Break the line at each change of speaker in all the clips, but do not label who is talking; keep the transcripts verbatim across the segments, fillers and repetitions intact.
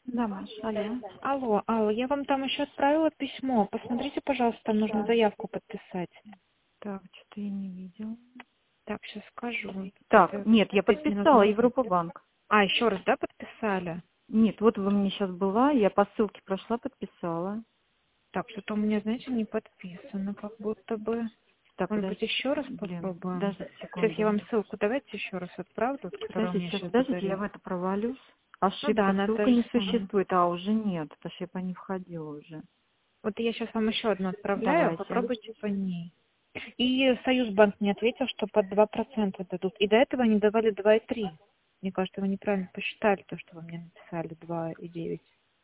Да, Маш, алло.
Алло, алло, я вам там еще отправила письмо. Посмотрите, пожалуйста, там нужно заявку подписать.
Так, что-то я не видела.
Так, сейчас скажу.
Так,
Это
нет, я
пять минут
подписала
назад.
Европа-банк.
А, еще раз, да, подписали?
Нет, вот вы мне сейчас была, я по ссылке прошла, подписала.
Так, что-то у меня, знаете, не подписано, как будто бы.
Так,
Может быть,
подождите,
еще раз
блин,
попробуем?
даже
Сейчас я
секунду.
вам ссылку давайте еще раз отправлю, которая у
Подождите,
меня
сейчас,
сейчас
подождите, я
загорелась.
в это провалюсь.
Ну да,
Ошибка,
она та
ссылка
же
не
самая.
существует, а уже нет, потому что я по ней входила уже.
Вот я сейчас вам еще одну отправляю,
Давайте.
попробуйте по ней. И Союзбанк мне ответил, что под два процента дадут. И до этого они давали два и три. Мне кажется, вы неправильно посчитали то, что вы мне написали два и девять.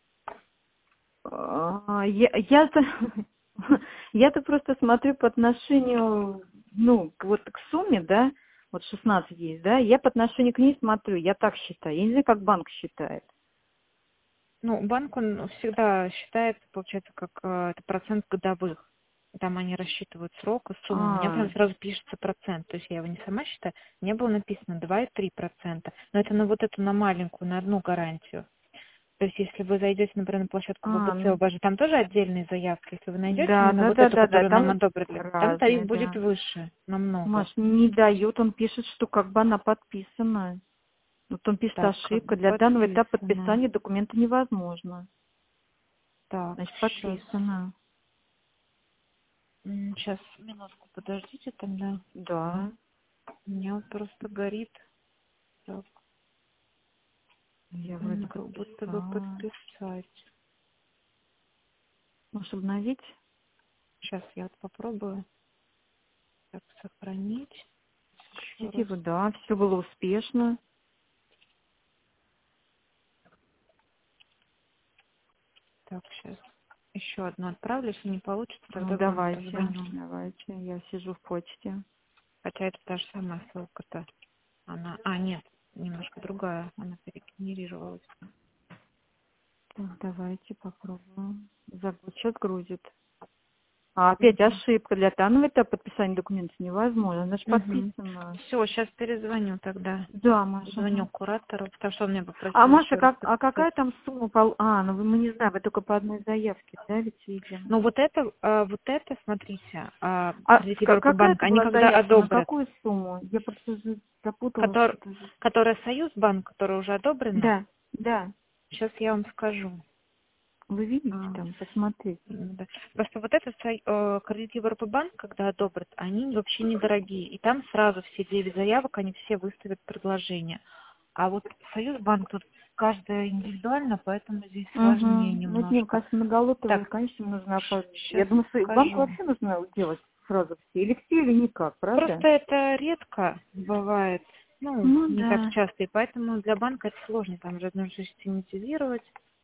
А, Я, я-то, я-то просто смотрю по отношению, ну, к- вот к сумме, да, вот шестнадцать есть, да, я по отношению к ней смотрю, я так считаю, я не знаю, как банк считает.
Ну, банк, он всегда считает, получается, как э, это процент годовых. Там они рассчитывают срок и сумму. У меня
А,
прям сразу пишется процент. То есть я его не сама считаю. Мне было написано два и три процента. Но это на вот эту, на маленькую, на одну гарантию. То есть, если вы зайдете, например, на площадку
а,
ББЦ, у
ну,
вас же там тоже отдельные заявки. Если вы найдете
да,
именно
да,
вот
да,
эту,
да, да,
которую нам
там
одобрили, там тариф
разные,
будет
да.
выше намного.
Маш, не дает, он пишет, что как бы она подписана. Вот он пишет
Так, как
ошибка,
бы
для данного этапа
подписано.
подписания документа невозможно.
Так,
Значит,
сейчас.
подписано.
Сейчас, минутку, подождите тогда.
Да,
У меня вот просто горит. Так,
я вроде
м, как будто бы
подписала.
подписать.
Может, обновить?
Сейчас я вот попробую. Так, сохранить. Еще раз.
Красиво, да, все было успешно.
Так, сейчас еще одну отправлю. Если не получится,
Ну,
тогда вам
давайте,
позвоню.
давайте, я сижу в почте.
Хотя это та же самая ссылка-то. Она... А, нет, немножко другая. Она перегенерировалась.
Так, давайте попробуем. Загруз, сейчас грузит. А опять
Угу.
ошибка. Для данного этапа подписания документов невозможно. Значит,
Угу.
подписано.
Все, сейчас перезвоню тогда.
Да, Маша,
Звоню
ага.
куратору, потому что он меня
А,
попросил
Маша,
еще раз
как, а
подписать.
какая там сумма? пол- А, ну вы- мы не знаем, вы только по одной заявке, да, ведь видим.
Ну вот это, а, вот это, смотрите, а,
А
кредит
ка- какая
банк,
это
они
была
когда
заявка? На
одобрят,
какую сумму? Я просто уже запуталась
который,
что-то. уже.
которая Союзбанк, которая уже одобрена,
Да, да.
сейчас я вам скажу.
Вы видите
А,
там, посмотрите.
м, да. Просто вот этот сай- э, кредит Европа-банк, когда одобрят, они вообще недорогие. И там сразу все девять заявок, они все выставят предложение. А вот Союзбанк тут каждая индивидуально, поэтому здесь
Угу.
сложнее
Ну, это мне
немножко.
кажется, многолотовые,
Так,
конечно, нужно оформить. Я
сейчас
думаю, что и банк
скажу.
вообще нужно делать сразу все. Или все, или никак, правда?
Просто это редко бывает, ну,
Ну
не так
да,
часто, и поэтому для банка это сложно. Там же нужно систематизировать,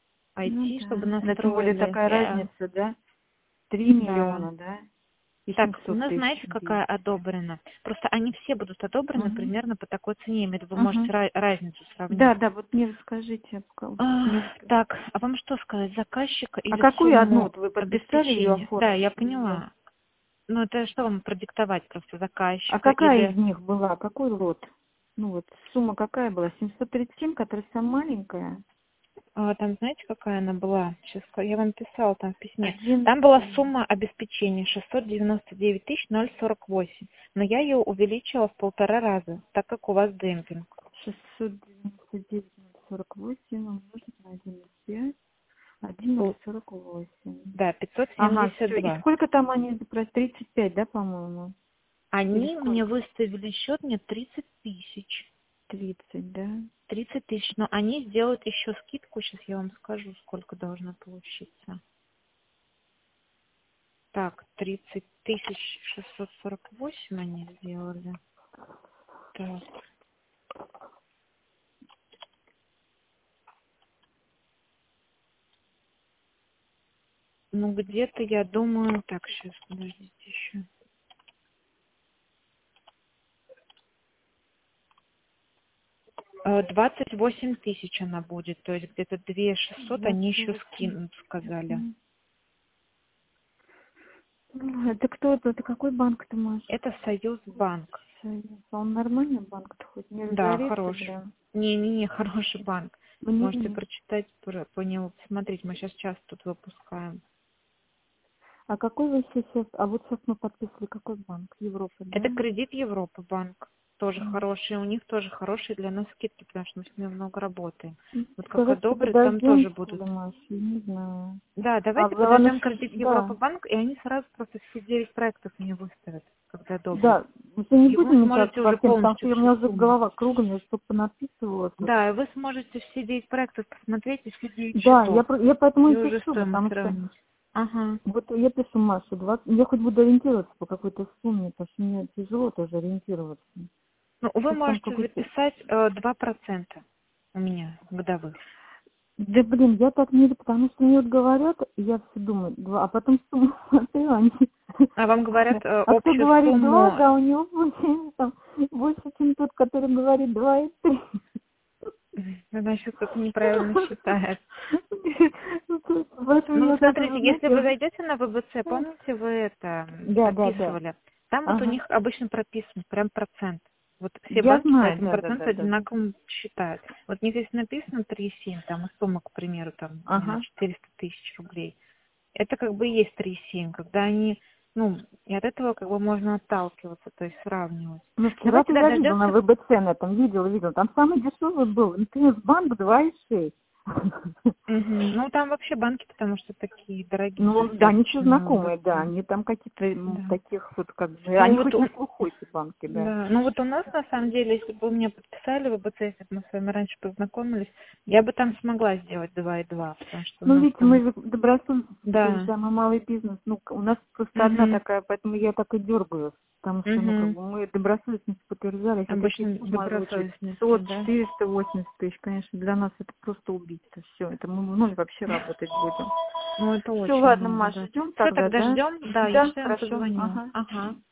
ну
I T, чтобы
да. Но тем более
настроили.
такая
Я-
разница, да? Три
Да.
миллиона, да? И
Так,
семьсот
ну
тысяч
знаете, какая
здесь.
одобрена? Просто они все будут одобрены
Угу.
примерно по такой цене. Имею в виду, вы
Угу.
можете ра- разницу сравнить.
Да, да, вот мне расскажите, пока вот
А,
несколько.
так, а вам что сказать, заказчика
А
или
какую одну
сумму
вот вы подписали, ее
обеспечения? Да, я
оформить или нет?
поняла. Ну, это что вам продиктовать просто,
А
заказчика
какая из
или...
них была? Какой лот? Ну вот, сумма какая была? семьсот тридцать семь, которая самая маленькая?
А, там знаете, какая она была? Сейчас я вам писала там в письме.
Один,
Там была сумма обеспечения шестьсот девяносто девять тысяч ноль сорок восемь. Но я ее увеличила в полтора раза, так как у вас демпинг.
шестьсот девяносто девять ноль сорок восемь умножить на один и пять, один ноль
Пол-
сорок восемь.
Да, пятьсот
Ага,
семьдесят
все. И
два.
сколько там они запросили? тридцать пять, да, по-моему? Или
Они мне
сколько?
выставили счет мне тридцать тысяч.
Тридцать, да?
тридцать тысяч. Но они сделают еще скидку. Сейчас я вам скажу, сколько должно получиться. Так, тридцать тысяч шестьсот сорок восемь они сделали. Так. Ну, где-то, я думаю... Так, сейчас, подождите еще. Э, двадцать восемь тысяч она будет. То есть где-то две шестьсот они
двадцать
еще
восемь.
скинут, сказали.
Мгм. Ну, это кто это? Это какой банк ты, Маш?
Это Союзбанк.
Союз. А он нормальный банк-то хоть? Не
Да,
разорится,
хороший.
блин?
Не-не-не, хороший банк. Можете
Мне...
прочитать про- по нему, посмотреть. Мы сейчас часто тут выпускаем.
А какой вы сейчас... А вот сейчас мы подписывали какой банк? Европа, да?
Это кредит Европа банк. Тоже
М.
хороший. У них тоже хорошие для нас скидки, потому что мы с ними много работаем. Вот как
Сказать, что
одобрят, там
подождем,
тоже
что
будут.
ли, Маша? Я не знаю.
Да,
А
давайте
вы- он
подождем
еще...
кредит Европа
Да.
банк, и они сразу просто все девять проектов мне выставят, когда одобрят.
Да. Уже не
И вы
будем никак
сможете уже
совсем, потому
полностью
что у
всю
меня уже
сумму.
голова кругом, я столько написывала тут.
Да, и вы сможете все девять проектов посмотреть и все девять
Да, я,
счетов.
про- я поэтому
И
и
уже
пишу,
стоимость
потому что
сравнить. Ага.
вот я пишу Маше, двадцать я хоть буду ориентироваться по какой-то сумме, потому что мне тяжело тоже ориентироваться.
Ну, вы
Сейчас там
можете
какой-то...
записать э, два процента у меня годовых.
Да блин, я так не... Потому что мне вот говорят, и я все думаю, два, а потом сумму смотрю, они...
А вам говорят э,
А кто
общую
говорит два,
сумму.
да, у него больше, там, больше, чем тот, который говорит два и три.
Значит, кто-то неправильно считает.
Поэтому
Ну,
я как
смотрите,
бы,
если вы
знаете,
зайдете на вэ бэ цэ, помните, вы это м,
да, да, да.
подписывали? Там вот у
Ага.
них обычно прописан прям процент. Вот все
Я
банки по
знаю,
этому
да, да,
проценту
да, да.
одинаково считают. Вот у них здесь написано три и семь, там, и сумма, к примеру, там, не знаю,
Ага.
четыреста тысяч рублей. Это как бы и есть три и семь, когда они, ну, и от этого как бы можно отталкиваться, то есть сравнивать.
Ну, вчера
Давайте,
ты
да,
я видела на
дождемся.
вэ бэ цэ, на этом видела, видела. Там самый дешевый был. Интернет-банк два и шесть.
Мгм. Ну, там вообще банки, потому что такие дорогие
Ну, да, они все
достаточно на
знакомые, да.
вэ бэ цэ.
Они там какие-то м,
Да.
таких вот как бы...
Ну
Они
вот
хоть не
он,
слухой, эти банки, да.
да, ну вот у нас на самом деле, если бы вы меня подписали в вэ бэ цэ, если бы мы с вами раньше познакомились, я бы там смогла сделать два и два, потому что у
Ну,
нас
видите, мы
там,
же добросовестно,
да,
самый малый бизнес. Ну, к- у нас просто одна
угу,
такая, поэтому я так и дергаю. Потому что, ну, как
угу,
бы мы добросовестность подтверждали. Если такие
обычно
суммы озвучивать
добросовестности,
пятьсот,
да.
четыреста восемьдесят тысяч, конечно, для нас это просто убийство. Все, это мы в ноль вообще работать будем.
Ну это
Все,
очень
ладно,
много,
Маша,
да.
ждем
Все,
тогда,
тогда
да?
ждем, да, я
Да,
сейчас вам
хорошо.
позвоню.
Ага.
Ага.